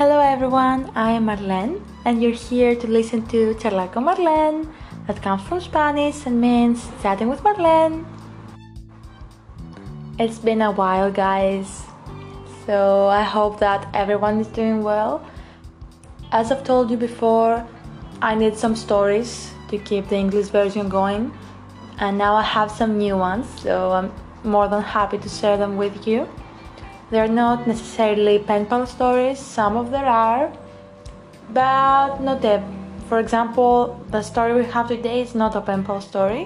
Hello everyone, I am Marlene and you're here to listen to Charlar con Marlene, that comes from Spanish and means chatting with Marlene. It's been a while, guys, so I hope that everyone is doing well. As I've told you before, I need some stories to keep the English version going, and now I have some new ones, so I'm more than happy to share them with you. They're not necessarily pen pal stories, some of them are, but not every. For example, the story we have today is not a pen pal story,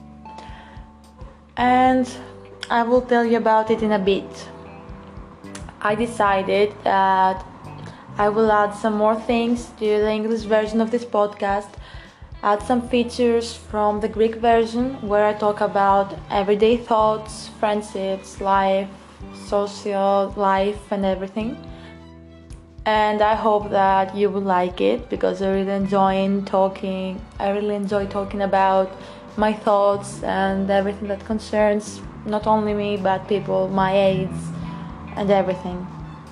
and I will tell you about it in a bit. I decided that I will add some more things to the English version of this podcast, add some features from the Greek version where I talk about everyday thoughts, friendships, life, social life and everything. And I hope that you will like it because I really enjoy talking about my thoughts and everything that concerns not only me but people my age and everything.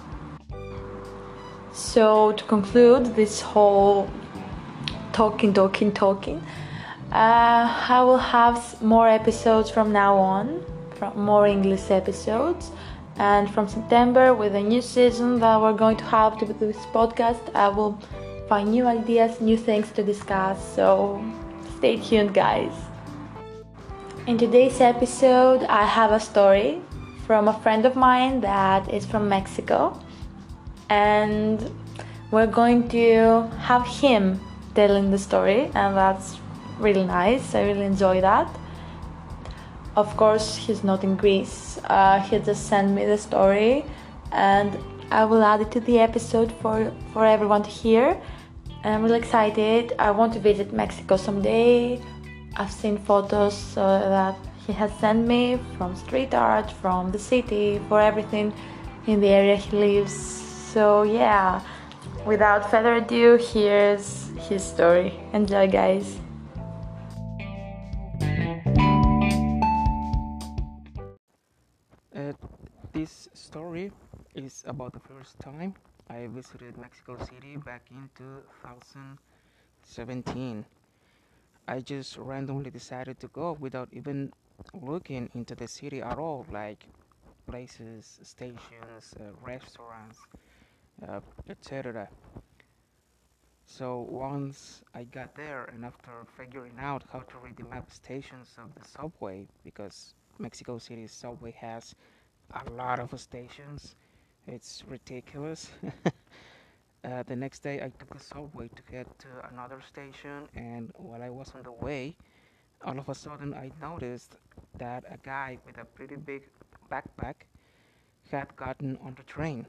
So to conclude this whole talking, I will have more episodes from now on, more English episodes. And from September, with a new season that we're going to have to this podcast, I will find new ideas, new things to discuss. So stay tuned, guys. In today's episode, I have a story from a friend of mine that is from Mexico. And we're going to have him telling the story, and that's really nice. I really enjoy that. Of course, he's not in Greece. He just sent me the story, and I will add it to the episode for everyone to hear. And I'm really excited. I want to visit Mexico someday. I've seen photos that he has sent me from street art, from the city, for everything in the area he lives. So yeah, without further ado, here's his story. Enjoy, guys. This story is about the first time I visited Mexico City back in 2017. I just randomly decided to go without even looking into the city at all, like places, stations, restaurants, etc. So once I got there, and after figuring out how to read the map stations of the subway, because Mexico City's subway has a lot of stations. It's ridiculous. The next day, I took the subway to get to another station, and while I was on the way, all of a sudden I noticed that a guy with a pretty big backpack had gotten on the train.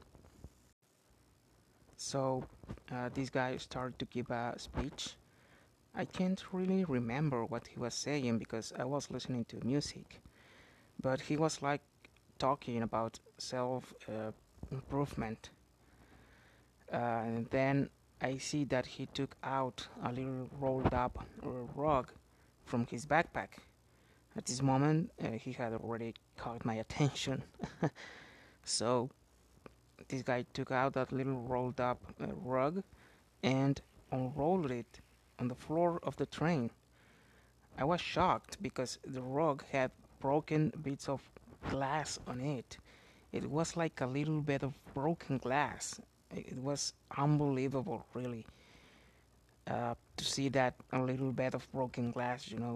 So this guy started to give a speech. I can't really remember what he was saying because I was listening to music, but he was like talking about self improvement. And then I see that he took out a little rolled up rug from his backpack. At this moment, he had already caught my attention. So this guy took out that little rolled up rug and unrolled it on the floor of the train. I was shocked because the rug had broken bits of glass on it. It was like a little bit of broken glass. It was unbelievable, really, to see that a little bit of broken glass.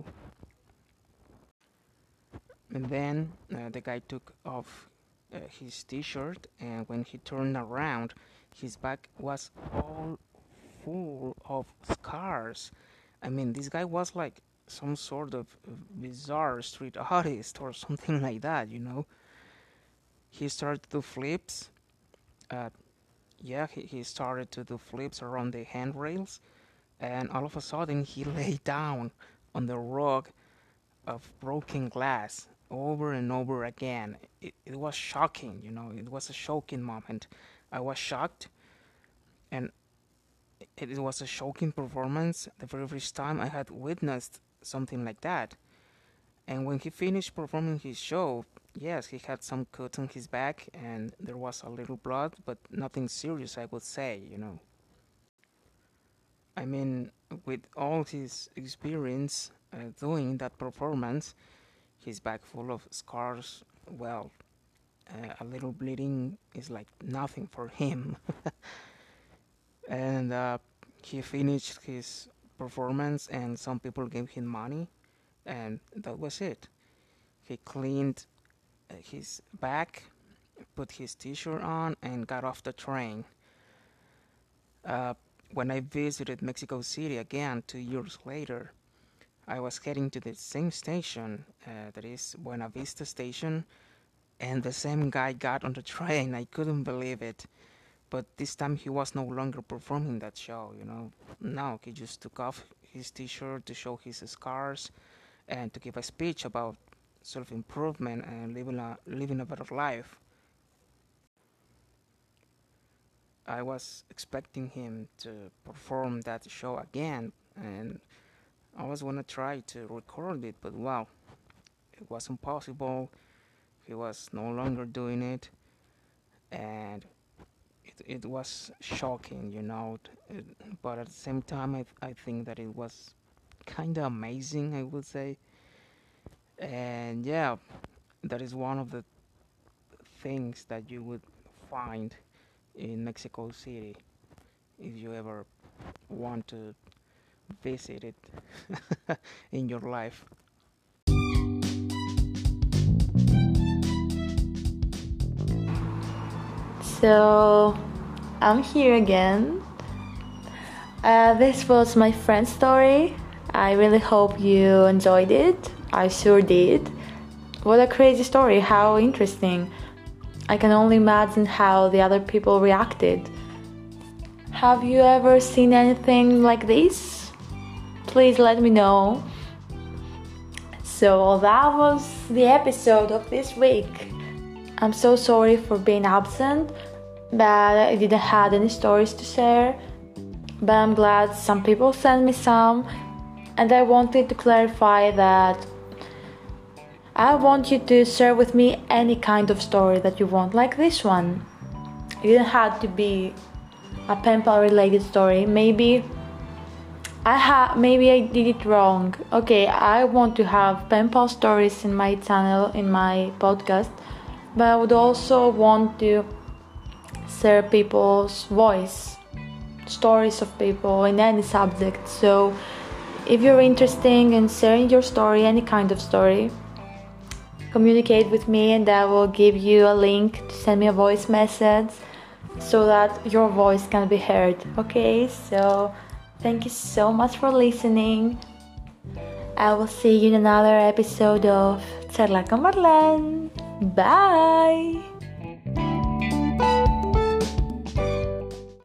And then the guy took off his t-shirt, and when he turned around, his back was all full of scars. I mean, this guy was like some sort of bizarre street artist or something like that. He started to do flips. Uh, yeah, he started to do flips around the handrails, and all of a sudden he lay down on the rug of broken glass over and over again. It was shocking. It was a shocking moment. I was shocked, and it was a shocking performance the very first time I had witnessed something like that. And when he finished performing his show, yes, he had some cuts on his back and there was a little blood, but nothing serious, I would say. I mean, with all his experience doing that performance, his back full of scars, well, a little bleeding is like nothing for him. And he finished his performance, and some people gave him money, and that was it. He cleaned his back, put his t-shirt on, and got off the train. Uh, when I visited Mexico City again 2 years later, I was heading to the same station, that is Buena Vista Station, and the same guy got on the train. I couldn't believe it. But this time he was no longer performing that show. No, he just took off his t-shirt to show his scars and to give a speech about self-improvement and living a better life. I was expecting him to perform that show again, and I was gonna try to record it, but wow, it was impossible. He was no longer doing it, and it was shocking. But at the same time, I think that it was kind of amazing, I would say. And yeah, that is one of the things that you would find in Mexico City if you ever want to visit it in your life. So I'm here again. This was my friend's story. I really hope you enjoyed it. I sure did. What a crazy story, how interesting. I can only imagine how the other people reacted. Have you ever seen anything like this? Please let me know. So that was the episode of this week. I'm so sorry for being absent, that I didn't have any stories to share, but I'm glad some people sent me some, and I wanted to clarify that I want you to share with me any kind of story that you want, like this one. It didn't have to be a pen pal related story. Maybe I did it wrong. Okay, I want to have pen pal stories in my channel, in my podcast, but I would also want to share people's voice, stories of people in any subject. So if you're interested in sharing your story, any kind of story, communicate with me and I will give you a link to send me a voice message so that your voice can be heard. Okay, so thank you so much for listening. I will see you in another episode of Charla con Marlene. Bye!